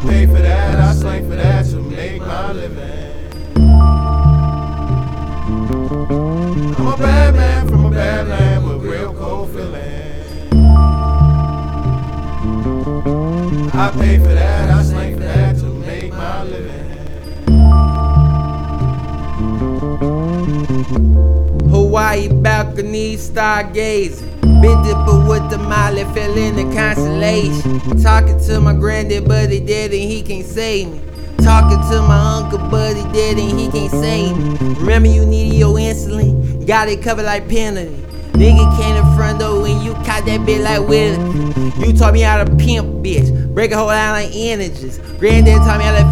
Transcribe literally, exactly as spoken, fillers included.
pay for that, I slang for that to make my living. I'm a bad man from a bad land with real cold feelings. I pay for that, I slang for that to make my living. Hawaii balcony stargazing. Big Dipper with the molly, fell in the constellation. Talking to my granddad, but he dead and he can't save me. Talking to my uncle, but he dead and he can't save me. Remember you needed your insulin, got it covered like penalty. Nigga came in front door when you caught that bitch like Willie. You taught me how to pimp, bitch. Break a whole lot like energies. Granddad taught me how to